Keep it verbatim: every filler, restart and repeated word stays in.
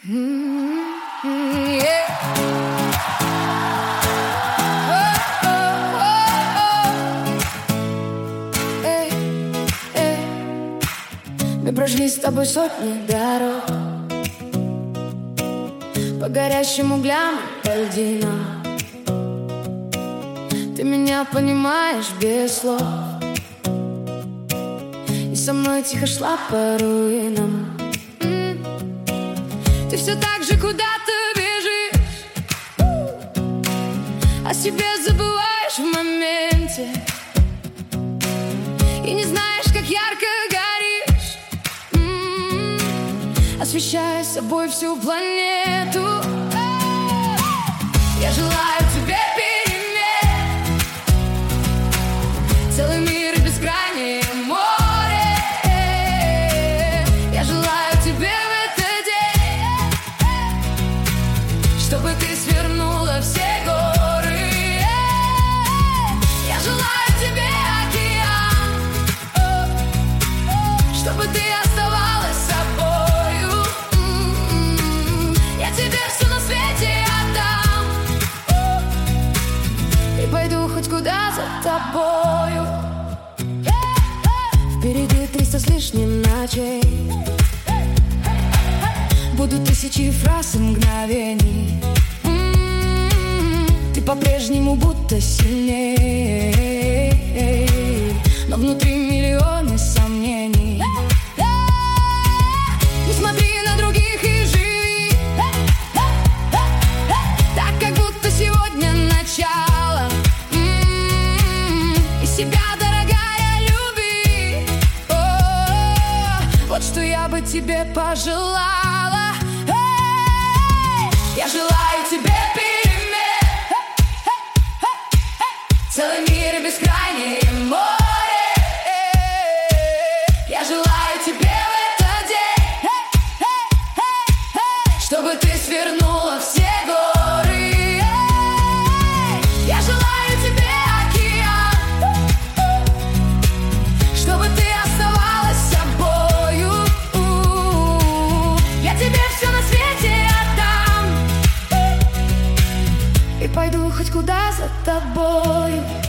Mm-hmm, yeah. Oh, oh, oh, oh. Эй, эй. Мы прошли с тобой сотни дорог по горящим углям и льдинам. Ты меня понимаешь без слов, и со мной тихо шла по руинам. Ты все так же куда-то бежишь, о себе забываешь в моменте, и не знаешь, как ярко горишь, м-м-м, освещая собой всю планету. Я желаю тебе перемен, целый мир и бескрайнее море. Я желаю тебе чтобы ты свернула все горы. Я желаю тебе океан, чтобы ты оставалась собою. Я тебе все на свете отдам и пойду хоть куда за тобою. Впереди триста с лишним ночей, будут тысячи фраз и мгновений. М-м-м, ты по-прежнему будто сильней, но внутри миллионы сомнений. Не смотри на других и живи так, как будто сегодня начало. М-м-м, и себя, дорогая, люби. О-о-о, вот что я бы тебе пожелала. Я желаю тебе перемен, целый мир и бескрайнее море. Я желаю тебе в этот день, чтобы ты свернула все горы. Я желаю тебе океан, чтобы ты оставалась собою. Я тебе все на свете отдам и пойду хоть куда за тобою.